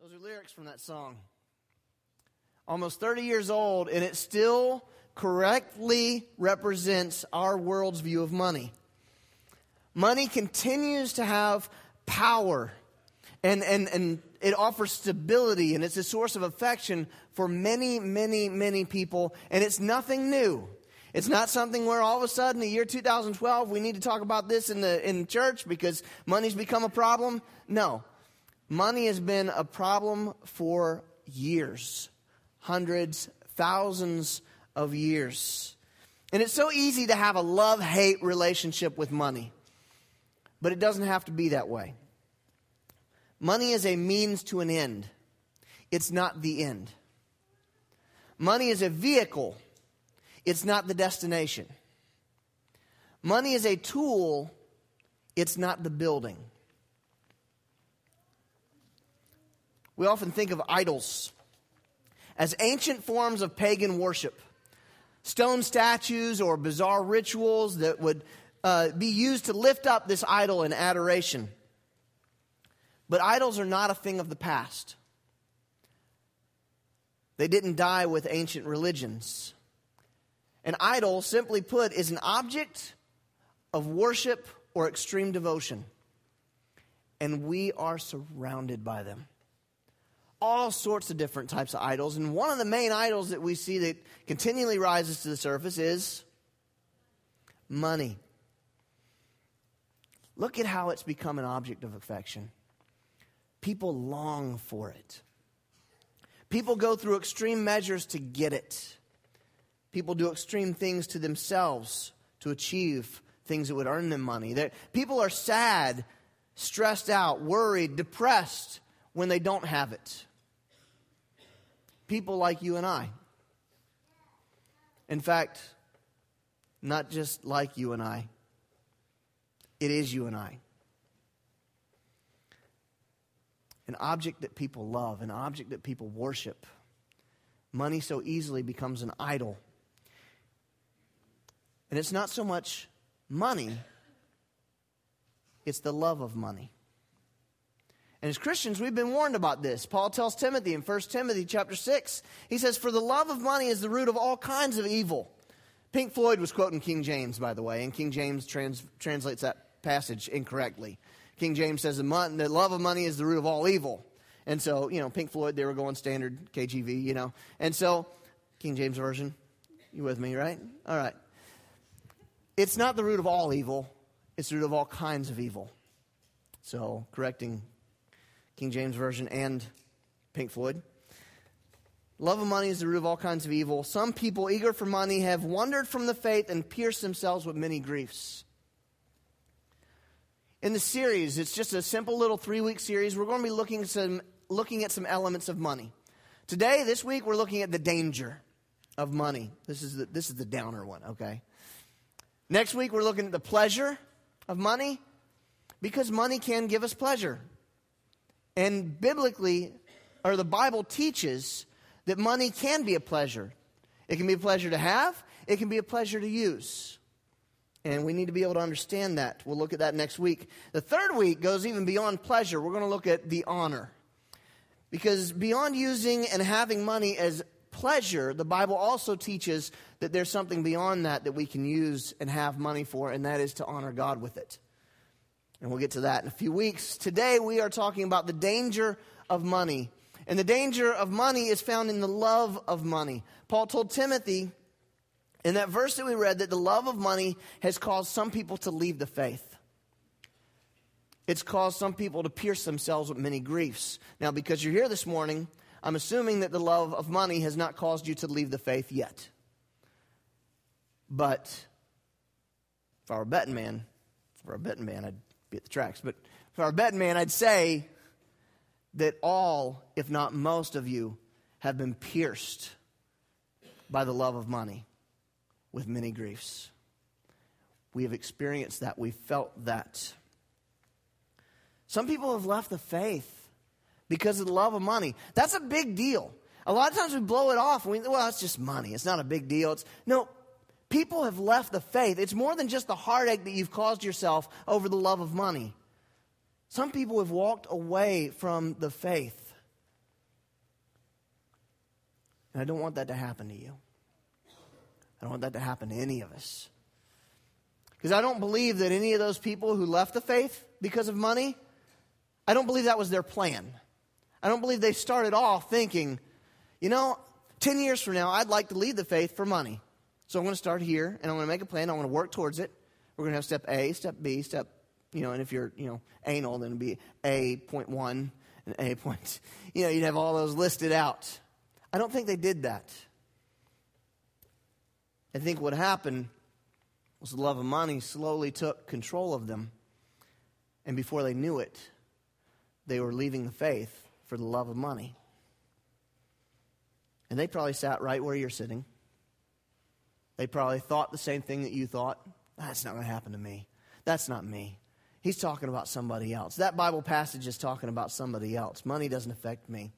Those are lyrics from that song. Almost 30 years old, and it still correctly represents our world's view of money. Money continues to have power, and it offers stability, and it's a source of affection for many, many, many people, and it's nothing new. It's not something where all of a sudden, the year 2012, we need to talk about this in church because money's become a problem. No. Money has been a problem for years, hundreds, thousands of years. And it's so easy to have a love-hate relationship with money. But it doesn't have to be that way. Money is a means to an end. It's not the end. Money is a vehicle. It's not the destination. Money is a tool. It's not the building. We often think of idols as ancient forms of pagan worship. Stone statues or bizarre rituals that would be used to lift up this idol in adoration. But idols are not a thing of the past. They didn't die with ancient religions. An idol, simply put, is an object of worship or extreme devotion. And we are surrounded by them. All sorts of different types of idols. And one of the main idols that we see that continually rises to the surface is money. Look at how it's become an object of affection. People long for it. People go through extreme measures to get it. People do extreme things to themselves to achieve things that would earn them money. People are sad, stressed out, worried, depressed when they don't have it. People like you and I. In fact, not just like you and I. It is you and I. An object that people love, an object that people worship. Money so easily becomes an idol. And it's not so much money, it's the love of money. And as Christians, we've been warned about this. Paul tells Timothy in 1 Timothy chapter 6, he says, "For the love of money is the root of all kinds of evil." Pink Floyd was quoting King James, by the way, and King James translates that passage incorrectly. King James says the love of money is the root of all evil. And so, Pink Floyd, they were going standard KJV, And so, King James Version, you with me, right? All right. It's not the root of all evil. It's the root of all kinds of evil. So, correcting King James Version and Pink Floyd. Love of money is the root of all kinds of evil. Some people eager for money have wandered from the faith and pierced themselves with many griefs. In the series, it's just a simple little 3-week series. We're going to be looking at some elements of money. Today, this week, we're looking at the danger of money. This is the downer one, okay? Next week, we're looking at the pleasure of money because money can give us pleasure. And biblically, or the Bible teaches that money can be a pleasure. It can be a pleasure to have. It can be a pleasure to use. And we need to be able to understand that. We'll look at that next week. The third week goes even beyond pleasure. We're going to look at the honor. Because beyond using and having money as pleasure, the Bible also teaches that there's something beyond that we can use and have money for, and that is to honor God with it. And we'll get to that in a few weeks. Today we are talking about the danger of money. And the danger of money is found in the love of money. Paul told Timothy in that verse that we read that the love of money has caused some people to leave the faith. It's caused some people to pierce themselves with many griefs. Now, because you're here this morning, I'm assuming that the love of money has not caused you to leave the faith yet. But if I were a betting man, I'd be at the tracks. But if I were a betting man, I'd say that all, if not most of you, have been pierced by the love of money with many griefs. We have experienced that. We've felt that. Some people have left the faith because of the love of money. That's a big deal. A lot of times we blow it off. And it's just money. It's not a big deal. No, people have left the faith. It's more than just the heartache that you've caused yourself over the love of money. Some people have walked away from the faith And I don't want that to happen to you. I don't want that to happen to any of us. Because I don't believe that any of those people who left the faith because of money, I don't believe that was their plan. I don't believe they started off thinking, 10 years from now, I'd like to leave the faith for money. So I'm going to start here, and I'm going to make a plan. I'm going to work towards it. We're going to have step A, step B, step, and if you're, anal, then it'd be A.1 and A point. You'd have all those listed out. I don't think they did that. I think what happened was the love of money slowly took control of them. And before they knew it, they were leaving the faith for the love of money. And they probably sat right where you're sitting. They probably thought the same thing that you thought. That's not going to happen to me. That's not me. He's talking about somebody else. That Bible passage is talking about somebody else. Money doesn't affect me.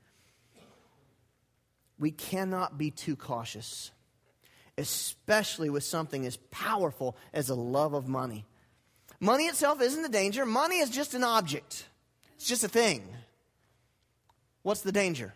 We cannot be too cautious, especially with something as powerful as the love of money. Money itself isn't the danger. Money is just an object. It's just a thing. What's the danger?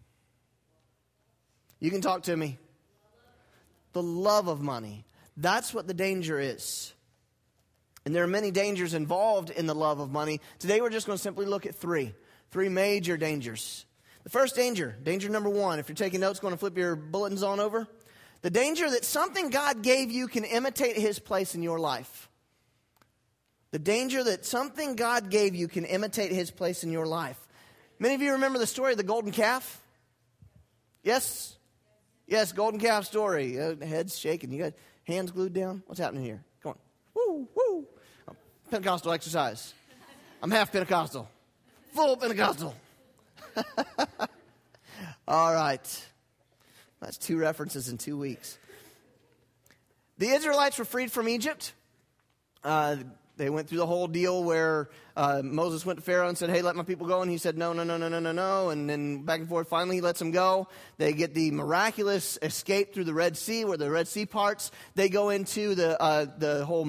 You can talk to me. The love of money. That's what the danger is. And there are many dangers involved in the love of money. Today we're just going to simply look at three major dangers. The first danger number one, if you're taking notes, going to flip your bulletins on over. The danger that something God gave you can imitate His place in your life. The danger that something God gave you can imitate His place in your life. Many of you remember the story of the golden calf? Yes? Yes, golden calf story. Heads shaking. You got hands glued down? What's happening here? Come on. Woo, woo. Pentecostal exercise. I'm half Pentecostal. Full Pentecostal. All right. That's 2 references in 2 weeks. The Israelites were freed from Egypt. They went through the whole deal where Moses went to Pharaoh and said, hey, let my people go. And he said, no. And then back and forth, finally he lets them go. They get the miraculous escape through the Red Sea, where the Red Sea parts. They go into the whole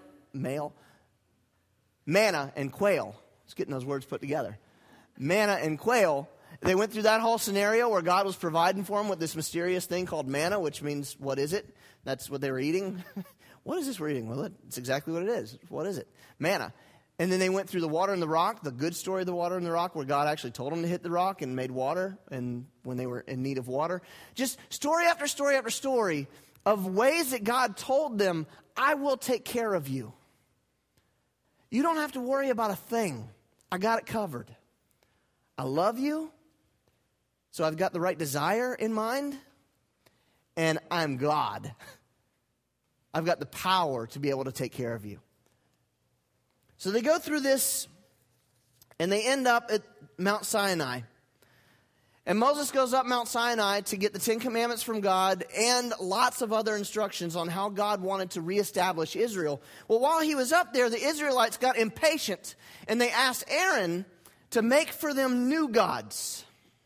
manna and quail. Let's get those words put together. Manna and quail. They went through that whole scenario where God was providing for them with this mysterious thing called manna, which means, what is it? That's what they were eating. What is this we're eating? Well, it's exactly what it is. What is it? Manna. And then they went through the water and the rock, the good story of the water and the rock, where God actually told them to hit the rock and made water, and when they were in need of water. Just story after story after story of ways that God told them, I will take care of you. You don't have to worry about a thing. I got it covered. I love you, so I've got the right desire in mind, and I'm God. I've got the power to be able to take care of you. So they go through this, and they end up at Mount Sinai. And Moses goes up Mount Sinai to get the 10 Commandments from God and lots of other instructions on how God wanted to reestablish Israel. Well, while he was up there, the Israelites got impatient, and they asked Aaron to make for them new gods.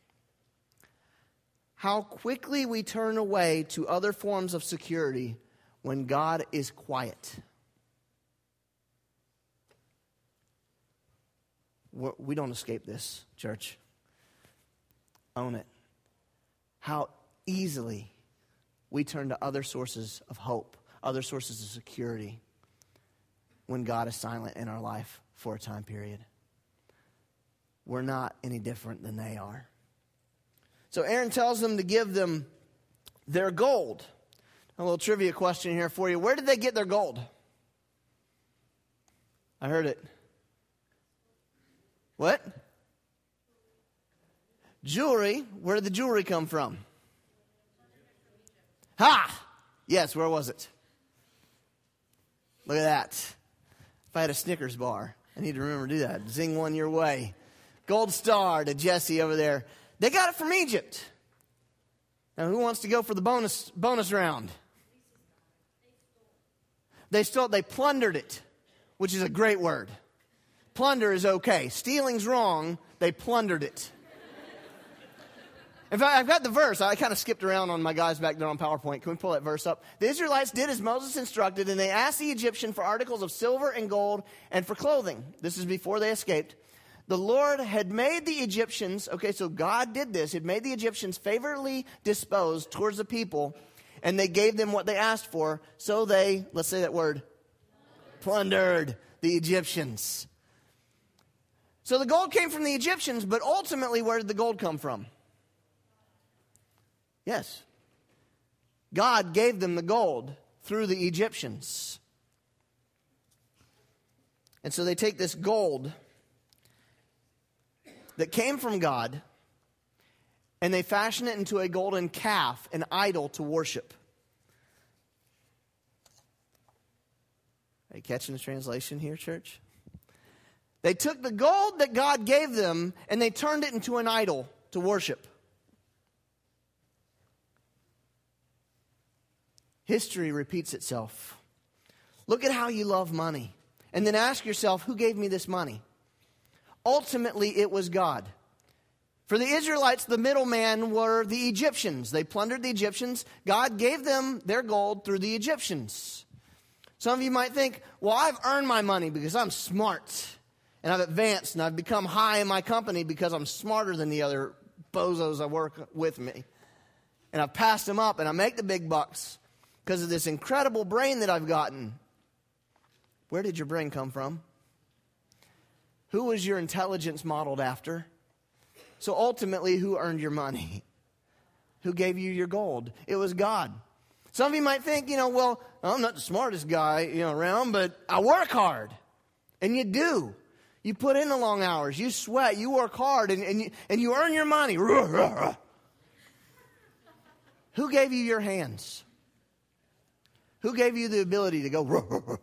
How quickly we turn away to other forms of security when God is quiet. We don't escape this, church. Own it. How easily we turn to other sources of hope, other sources of security when God is silent in our life for a time period. We're not any different than they are. So Aaron tells them to give them their gold. A little trivia question here for you. Where did they get their gold? I heard it. What? Jewelry. Where did the jewelry come from? Ha! Yes, where was it? Look at that. If I had a Snickers bar, I need to remember to do that. Zing one your way. Gold star to Jesse over there. They got it from Egypt. Now, who wants to go for the bonus round? They plundered it, which is a great word. Plunder is okay. Stealing's wrong. They plundered it. In fact, I've got the verse. I kind of skipped around on my guys back there on PowerPoint. Can we pull that verse up? The Israelites did as Moses instructed, and they asked the Egyptian for articles of silver and gold and for clothing. This is before they escaped. The Lord had made the Egyptians, okay, so God did this, had made the Egyptians favorably disposed towards the people, and they gave them what they asked for, so they, let's say that word, plundered the Egyptians. So the gold came from the Egyptians, but ultimately, where did the gold come from? Yes. God gave them the gold through the Egyptians. And so they take this gold that came from God, and they fashion it into a golden calf, an idol to worship. Are you catching the translation here, church? They took the gold that God gave them, and they turned it into an idol to worship. History repeats itself. Look at how you love money. And then ask yourself, who gave me this money? Ultimately, it was God. For the Israelites, the middleman were the Egyptians. They plundered the Egyptians. God gave them their gold through the Egyptians. Some of you might think, well, I've earned my money because I'm smart. And I've advanced and I've become high in my company because I'm smarter than the other bozos I work with me. And I've passed them up and I make the big bucks because of this incredible brain that I've gotten. Where did your brain come from? Who was your intelligence modeled after? So ultimately, who earned your money? Who gave you your gold? It was God. Some of you might think, well, I'm not the smartest guy, around, but I work hard. And you do. You put in the long hours. You sweat. You work hard. And you earn your money. Who gave you your hands? Who gave you the ability to go?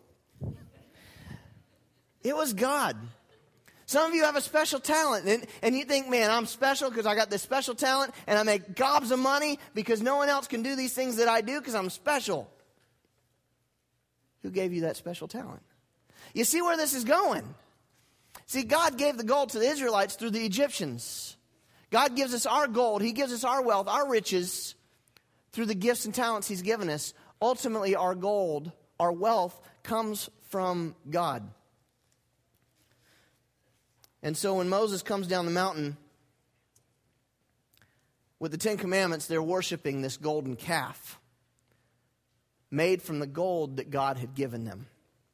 It was God. Some of you have a special talent, and you think, man, I'm special because I got this special talent, and I make gobs of money because no one else can do these things that I do because I'm special. Who gave you that special talent? You see where this is going? See, God gave the gold to the Israelites through the Egyptians. God gives us our gold. He gives us our wealth, our riches, through the gifts and talents He's given us. Ultimately, our gold, our wealth, comes from God. And so when Moses comes down the mountain with the Ten Commandments, they're worshiping this golden calf made from the gold that God had given them.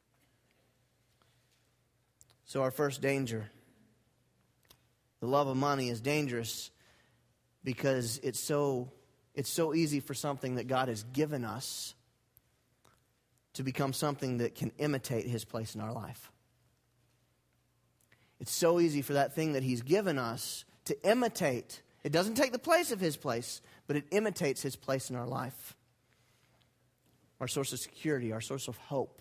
So our first danger, the love of money, is dangerous because it's so easy for something that God has given us to become something that can imitate His place in our life. It's so easy for that thing that He's given us to imitate. It doesn't take the place of His place, but it imitates His place in our life. Our source of security, our source of hope.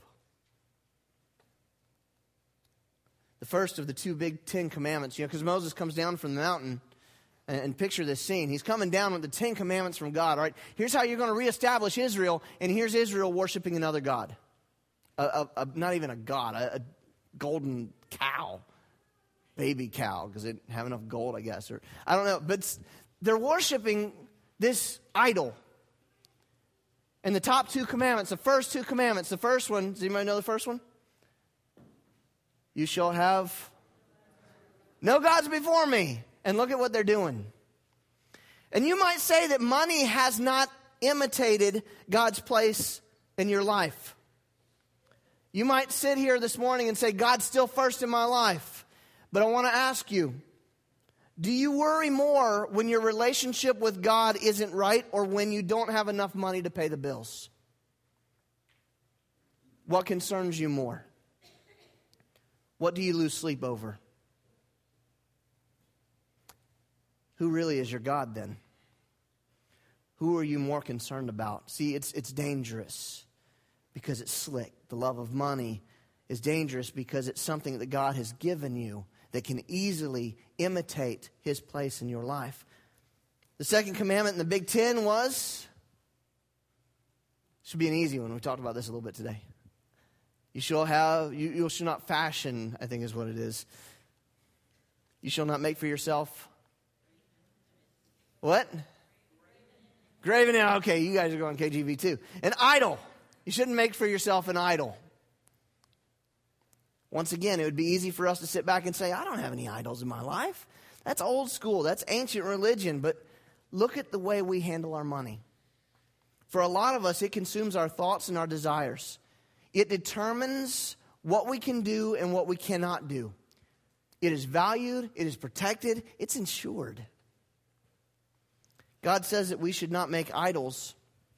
The first of the two big 10 commandments, because Moses comes down from the mountain, and picture this scene. He's coming down with the 10 commandments from God, all right? Here's how you're going to reestablish Israel, and here's Israel worshiping another god. Not even a god, a golden cow. Baby cow, because they didn't have enough gold, I guess. Or I don't know. But they're worshiping this idol. And the top two commandments, the first two commandments, the first one, does anybody know the first one? You shall have no gods before me. And look at what they're doing. And you might say that money has not imitated God's place in your life. You might sit here this morning and say, God's still first in my life. But I want to ask you, do you worry more when your relationship with God isn't right or when you don't have enough money to pay the bills? What concerns you more? What do you lose sleep over? Who really is your God then? Who are you more concerned about? See, it's dangerous because it's slick. The love of money is dangerous because it's something that God has given you that can easily imitate His place in your life. The second commandment in the Big Ten was, should be an easy one. We talked about this a little bit today. You shall not fashion, I think is what it is. You shall not make for yourself. What? Graven. Okay, you guys are going KJV too. An idol. You shouldn't make for yourself an idol. Once again, it would be easy for us to sit back and say, I don't have any idols in my life. That's old school. That's ancient religion. But look at the way we handle our money. For a lot of us, it consumes our thoughts and our desires. It determines what we can do and what we cannot do. It is valued, it is protected, it's insured. God says that we should not make idols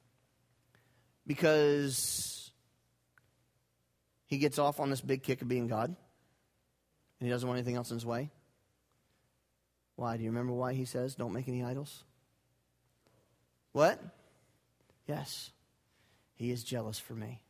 because he gets off on this big kick of being God and he doesn't want anything else in his way. Why? Do you remember why he says don't make any idols? What? Yes. He is jealous for me.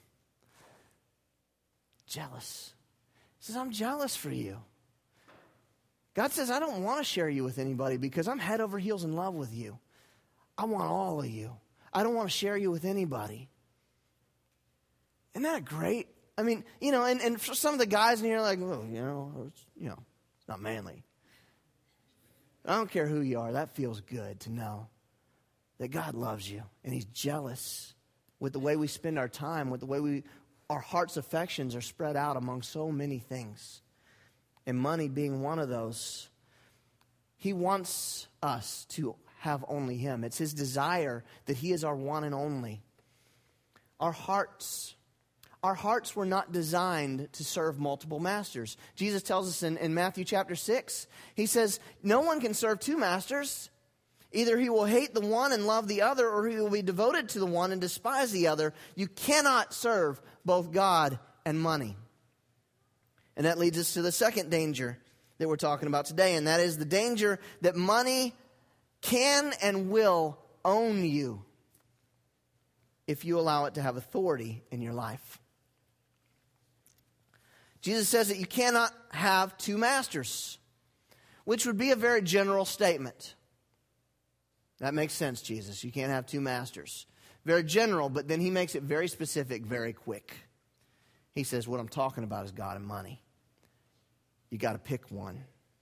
Jealous. He says, I'm jealous for you. God says, I don't want to share you with anybody because I'm head over heels in love with you. I want all of you. I don't want to share you with anybody. Isn't that great? I mean, and for some of the guys in here are like, oh, it's not manly. I don't care who you are. That feels good to know that God loves you and he's jealous with the way we spend our time, with the way our heart's affections are spread out among so many things. And money being one of those. He wants us to have only him. It's his desire that he is our one and only. Our hearts were not designed to serve multiple masters. Jesus tells us in Matthew chapter 6, he says, no one can serve two masters. Either he will hate the one and love the other, or he will be devoted to the one and despise the other. You cannot serve both God and money. And that leads us to the second danger that we're talking about today, and that is the danger that money can and will own you if you allow it to have authority in your life. Jesus says that you cannot have two masters, which would be a very general statement. That makes sense, Jesus. You can't have two masters. Very general, but then he makes it very specific, very quick. He says, what I'm talking about is God and money. You got to pick one.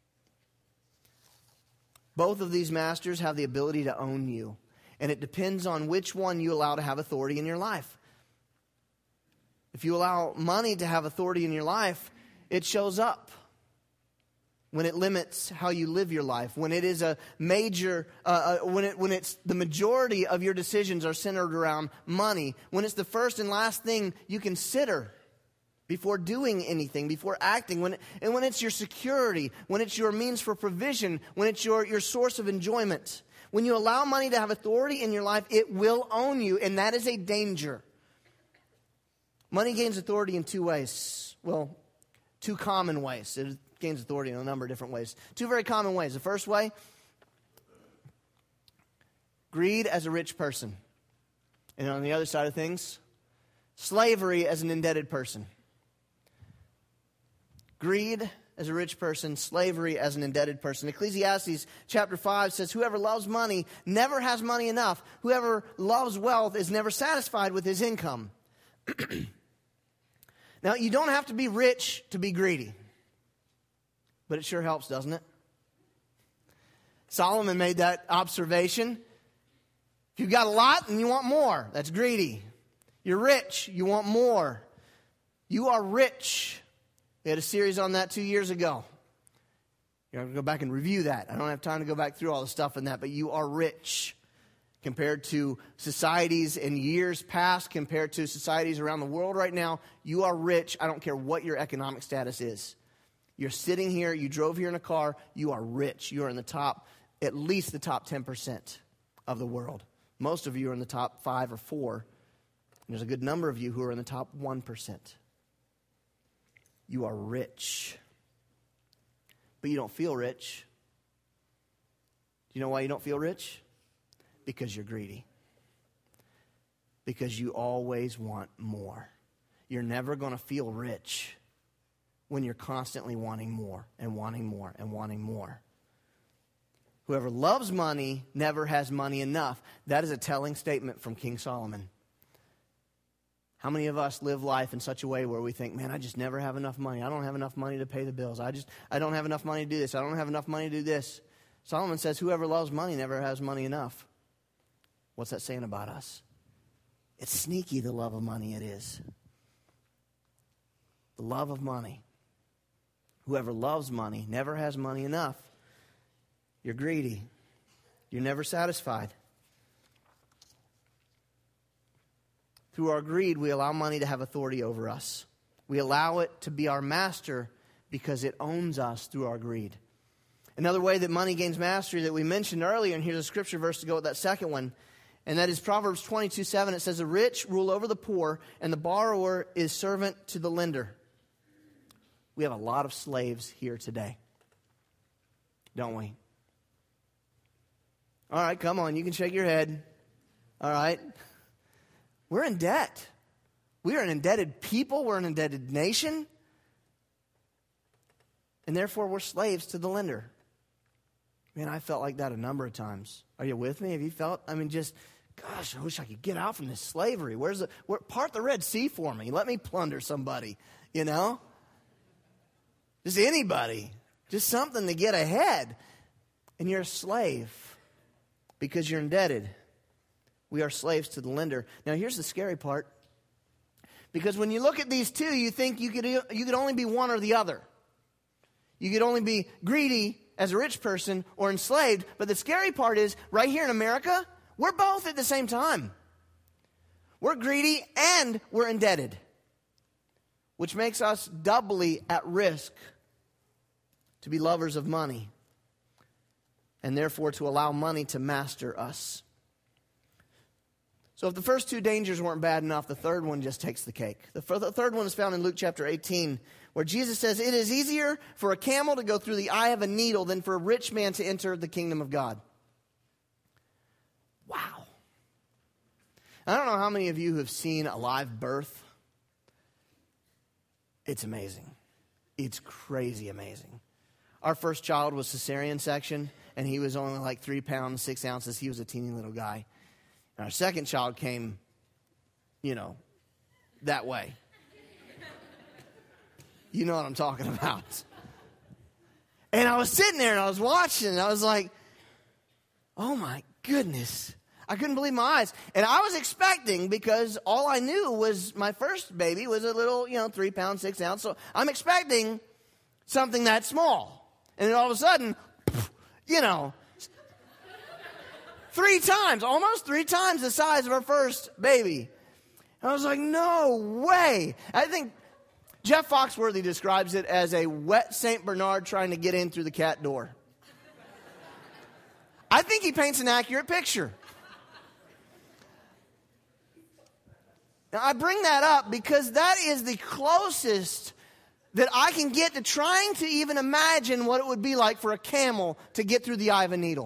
Both of these masters have the ability to own you, and it depends on which one you allow to have authority in your life. If you allow money to have authority in your life, it shows up when it limits how you live your life, when it is a major, when it's the majority of your decisions are centered around money, when it's the first and last thing you consider before doing anything, before acting, when it's your security, when it's your means for provision, when it's your source of enjoyment. When you allow money to have authority in your life, it will own you, and that is a danger. Money gains authority in two ways. Well, two common ways. It gains authority in a number of different ways. Two very common ways. The first way, greed as a rich person. And on the other side of things, slavery as an indebted person. Greed as a rich person, slavery as an indebted person. Ecclesiastes chapter 5 says, whoever loves money never has money enough. Whoever loves wealth is never satisfied with his income. Now, you don't have to be rich to be greedy. But it sure helps, doesn't it? Solomon made that observation. If you've got a lot and you want more, that's greedy. You're rich, you want more. You are rich. We had a series on that 2 years ago. You're going to go back and review that. I don't have time to go back through all the stuff in that, but you are rich compared to societies in years past, compared to societies around the world right now. You are rich. I don't care what your economic status is. You're sitting here, you drove here in a car, you are rich. You are in the top, at least the top 10% of the world. Most of you are in the top 5 or 4. And there's a good number of you who are in the top 1%. You are rich. But you don't feel rich. Do you know why you don't feel rich? Because you're greedy. Because you always want more. You're never going to feel rich when you're constantly wanting more and wanting more and wanting more. Whoever loves money never has money enough. That is a telling statement from King Solomon. How many of us live life in such a way where we think, man, I just never have enough money. I don't have enough money to pay the bills. I don't have enough money to do this. I don't have enough money to do this. Solomon says, whoever loves money never has money enough. What's that saying about us? It's sneaky, the love of money it is. The love of money. Whoever loves money never has money enough. You're greedy. You're never satisfied. Through our greed, we allow money to have authority over us. We allow it to be our master because it owns us through our greed. Another way that money gains mastery that we mentioned earlier, and here's a scripture verse to go with that second one, and that is Proverbs 22:7. It says, the rich rule over the poor, and the borrower is servant to the lender. We have a lot of slaves here today, don't we? All right, come on, you can shake your head. All right. We're in debt. We are an indebted people. We're an indebted nation. And therefore, we're slaves to the lender. Man, I felt like that a number of times. Are you with me? Have you felt? I mean, just, gosh, I wish I could get out from this slavery. Part the Red Sea for me. Let me plunder somebody, you know? Just anybody. Just something to get ahead. And you're a slave because you're indebted. We are slaves to the lender. Now, here's the scary part. Because when you look at these two, you think you could only be one or the other. You could only be greedy as a rich person or enslaved. But the scary part is, right here in America, we're both at the same time. We're greedy and we're indebted, which makes us doubly at risk to be lovers of money and therefore to allow money to master us. So if the first two dangers weren't bad enough, the third one just takes the cake. The third one is found in Luke chapter 18, where Jesus says, it is easier for a camel to go through the eye of a needle than for a rich man to enter the kingdom of God. Wow. I don't know how many of you have seen a live birth. It's amazing. It's crazy amazing. Our first child was cesarean section, and he was only like 3 pounds, 6 ounces. He was a teeny little guy. And our second child came, that way. You know what I'm talking about. And I was sitting there and I was watching and I was like, oh my goodness. I couldn't believe my eyes. And I was expecting, because all I knew was my first baby was a little, 3 pounds, 6 ounces. So I'm expecting something that small. And then all of a sudden, 3 times the size of our first baby. And I was like, no way. I think Jeff Foxworthy describes it as a wet St. Bernard trying to get in through the cat door. I think he paints an accurate picture. Now, I bring that up because that is the closest that I can get to trying to even imagine what it would be like for a camel to get through the eye of a needle.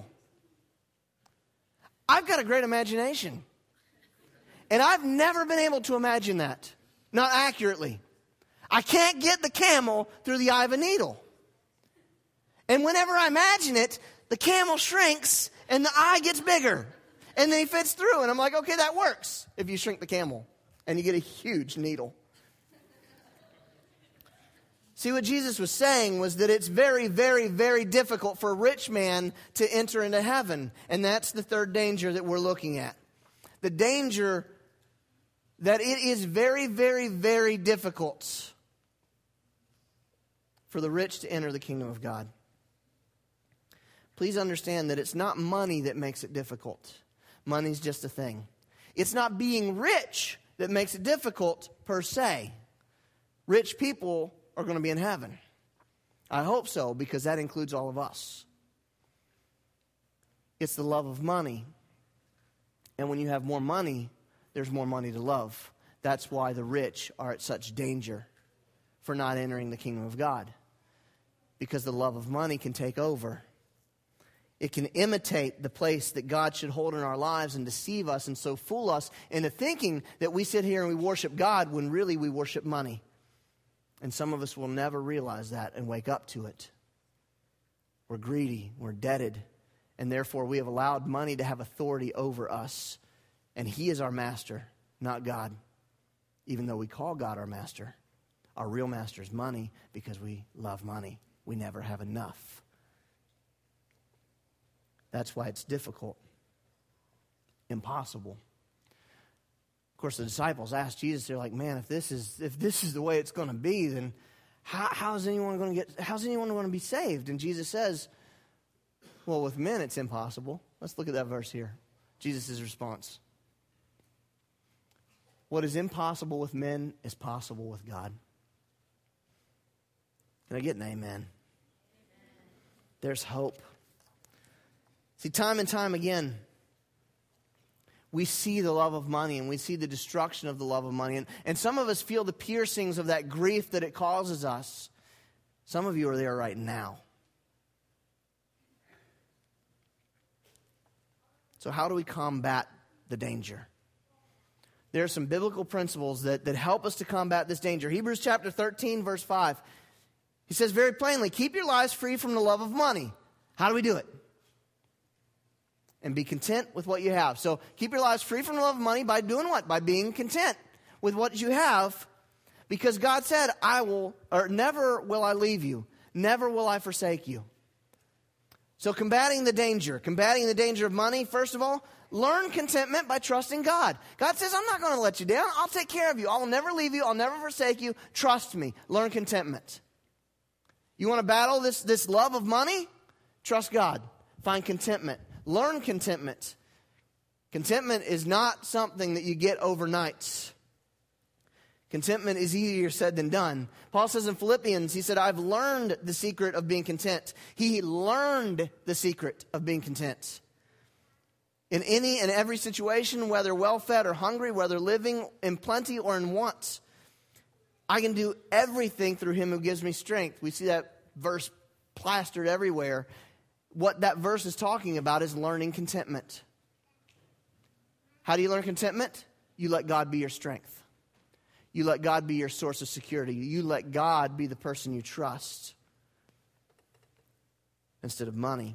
I've got a great imagination. And I've never been able to imagine that. Not accurately. I can't get the camel through the eye of a needle. And whenever I imagine it, the camel shrinks and the eye gets bigger. And then he fits through. And I'm like, okay, that works if you shrink the camel. And you get a huge needle. See, what Jesus was saying was that it's very, very, very difficult for a rich man to enter into heaven. And that's the third danger that we're looking at. The danger that it is very, very, very difficult for the rich to enter the kingdom of God. Please understand that it's not money that makes it difficult. Money's just a thing. It's not being rich that makes it difficult per se. Rich people are going to be in heaven. I hope so, because that includes all of us. It's the love of money. And when you have more money, there's more money to love. That's why the rich are at such danger for not entering the kingdom of God. Because the love of money can take over. It can imitate the place that God should hold in our lives and deceive us and so fool us into thinking that we sit here and we worship God when really we worship money. And some of us will never realize that and wake up to it. We're greedy, we're indebted, and therefore we have allowed money to have authority over us. And He is our master, not God. Even though we call God our master, our real master is money because we love money. We never have enough. That's why it's difficult, impossible. Of course, the disciples asked Jesus, they're like, man, if this is the way it's going to be, then how's anyone going to be saved? And Jesus says, well, with men it's impossible. Let's look at that verse here. Jesus' response. What is impossible with men is possible with God. Can I get an amen? There's hope. See, time and time again, we see the love of money and we see the destruction of the love of money. And some of us feel the piercings of that grief that it causes us. Some of you are there right now. So how do we combat the danger? There are some biblical principles that help us to combat this danger. Hebrews chapter 13, verse 5. He says very plainly, keep your lives free from the love of money. How do we do it? And be content with what you have. So keep your lives free from the love of money by doing what? By being content with what you have. Because God said, never will I leave you. Never will I forsake you. So combating the danger of money, first of all, learn contentment by trusting God. God says, I'm not going to let you down. I'll take care of you. I'll never leave you. I'll never forsake you. Trust me. Learn contentment. You want to battle this love of money? Trust God. Find contentment. Learn contentment. Contentment is not something that you get overnight. Contentment is easier said than done. Paul says in Philippians, he said, I've learned the secret of being content. He learned the secret of being content. In any and every situation, whether well-fed or hungry, whether living in plenty or in want, I can do everything through him who gives me strength. We see that verse plastered everywhere. What that verse is talking about is learning contentment. How do you learn contentment? You let God be your strength. You let God be your source of security. You let God be the person you trust instead of money.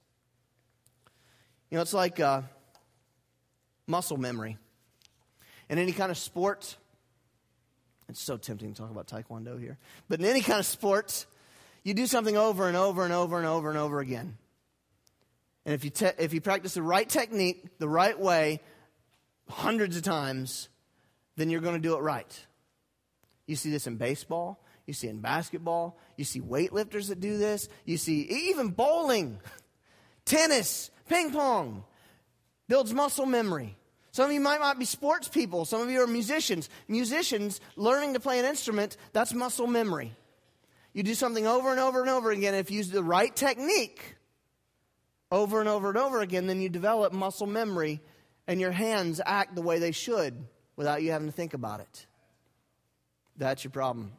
You know, it's like muscle memory. In any kind of sport, it's so tempting to talk about Taekwondo here, but in any kind of sport, you do something over and over and over and over and over again. And if you practice the right technique, the right way, hundreds of times, then you're going to do it right. You see this in baseball. You see it in basketball. You see weightlifters that do this. You see even bowling, tennis, ping pong. Builds muscle memory. Some of you might not be sports people. Some of you are musicians. Musicians learning to play an instrument, that's muscle memory. You do something over and over and over again. If you use the right technique over and over and over again, then you develop muscle memory and your hands act the way they should without you having to think about it. That's your problem.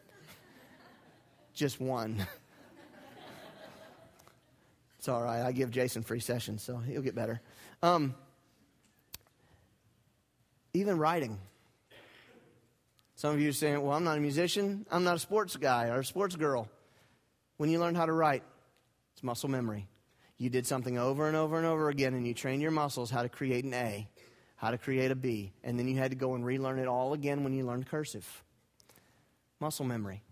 Just one. It's all right. I give Jason free sessions, so he'll get better. Even writing. Some of you are saying, well, I'm not a musician. I'm not a sports guy or a sports girl. When you learn how to write, it's muscle memory. You did something over and over and over again, and you trained your muscles how to create an A, how to create a B, and then you had to go and relearn it all again when you learned cursive. Muscle memory.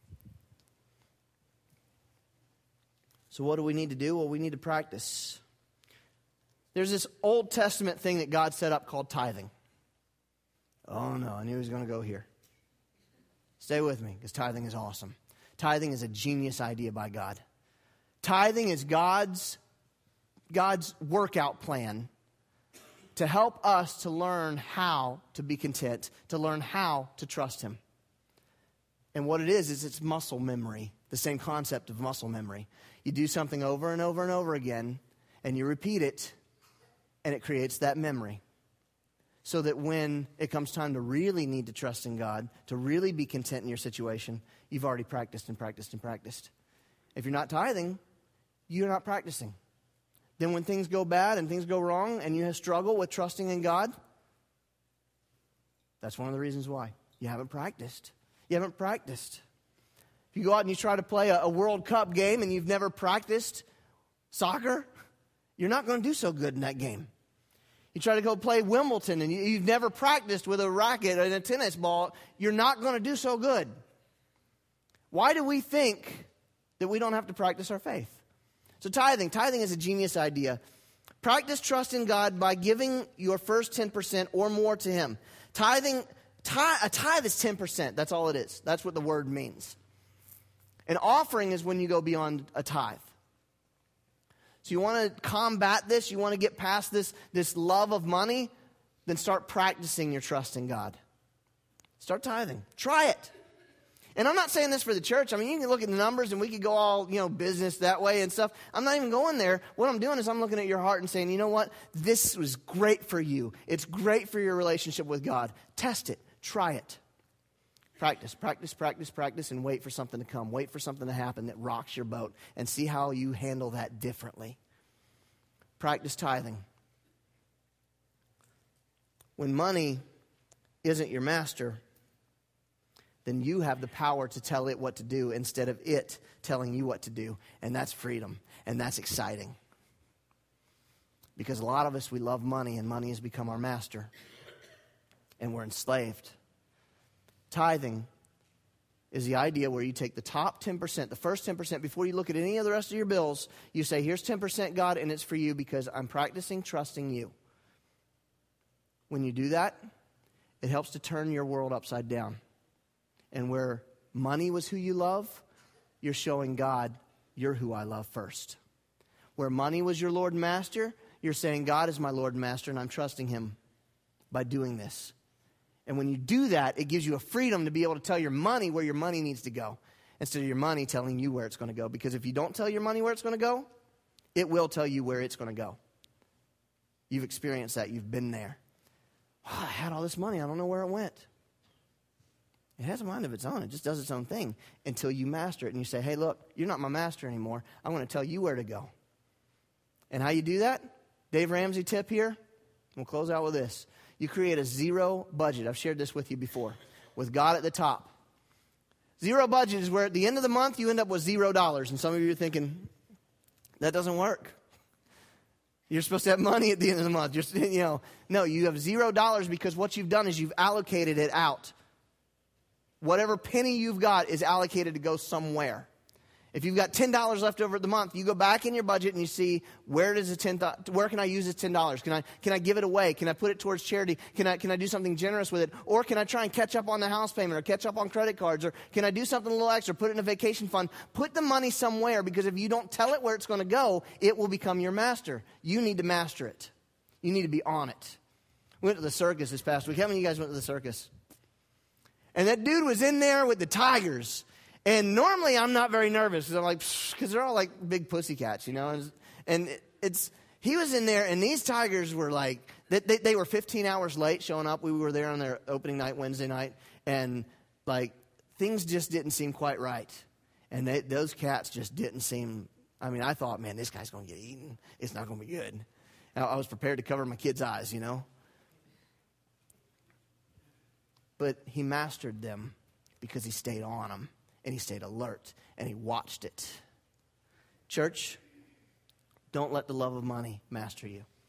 So what do we need to do? Well, we need to practice. There's this Old Testament thing that God set up called tithing. Oh no, I knew he was going to go here. Stay with me, because tithing is awesome. Tithing is a genius idea by God. Tithing is God's workout plan to help us to learn how to be content, to learn how to trust him. And what it is it's muscle memory, the same concept of muscle memory. You do something over and over and over again, and you repeat it, and it creates that memory. So that when it comes time to really need to trust in God, to really be content in your situation, you've already practiced and practiced and practiced. If you're not tithing, you're not practicing. Then when things go bad and things go wrong and you struggle with trusting in God, that's one of the reasons why. You haven't practiced. You haven't practiced. If you go out and you try to play a World Cup game and you've never practiced soccer, you're not going to do so good in that game. You try to go play Wimbledon and you've never practiced with a racket and a tennis ball, you're not going to do so good. Why do we think that we don't have to practice our faith? So tithing is a genius idea. Practice trust in God by giving your first 10% or more to him. A tithe is 10%. That's all it is. That's what the word means. An offering is when you go beyond a tithe. So you want to combat this, you want to get past this love of money, then start practicing your trust in God. Start tithing. Try it. And I'm not saying this for the church. I mean, you can look at the numbers and we could go all, business that way and stuff. I'm not even going there. What I'm doing is I'm looking at your heart and saying, you know what? This was great for you. It's great for your relationship with God. Test it. Try it. Practice, practice, practice, practice, and wait for something to come. Wait for something to happen that rocks your boat and see how you handle that differently. Practice tithing. When money isn't your master, then you have the power to tell it what to do instead of it telling you what to do. And that's freedom. And that's exciting. Because a lot of us, we love money, and money has become our master. And we're enslaved. Tithing is the idea where you take the top 10%, the first 10%, before you look at any of the rest of your bills, you say, here's 10%, God, and it's for you because I'm practicing trusting you. When you do that, it helps to turn your world upside down. And where money was who you love, you're showing God, you're who I love first. Where money was your Lord and Master, you're saying, God is my Lord and Master, and I'm trusting him by doing this. And when you do that, it gives you a freedom to be able to tell your money where your money needs to go, instead of your money telling you where it's going to go. Because if you don't tell your money where it's going to go, it will tell you where it's going to go. You've experienced that. You've been there. Oh, I had all this money. I don't know where it went. It has a mind of its own. It just does its own thing until you master it. And you say, hey, look, you're not my master anymore. I'm going to tell you where to go. And how you do that? Dave Ramsey tip here. We'll close out with this. You create a zero budget. I've shared this with you before. With God at the top. Zero budget is where at the end of the month you end up with $0. And some of you are thinking, that doesn't work. You're supposed to have money at the end of the month. No, you have $0 because what you've done is you've allocated it out. Whatever penny you've got is allocated to go somewhere. If you've got $10 left over at the month, you go back in your budget and you see where can I use this $10? Can I give it away? Can I put it towards charity? Can I do something generous with it? Or can I try and catch up on the house payment or catch up on credit cards? Or can I do something a little extra, put it in a vacation fund? Put the money somewhere, because if you don't tell it where it's going to go, it will become your master. You need to master it. You need to be on it. We went to the circus this past week. How many of you guys went to the circus? And that dude was in there with the tigers. And normally I'm not very nervous because they're all like big pussycats, And he was in there, and these tigers were like, they were 15 hours late showing up. We were there on their opening night, Wednesday night, and like things just didn't seem quite right. And those cats just didn't seem, I thought, man, this guy's going to get eaten. It's not going to be good. I was prepared to cover my kids' eyes, But he mastered them because he stayed on them. And he stayed alert, and he watched it. Church, don't let the love of money master you.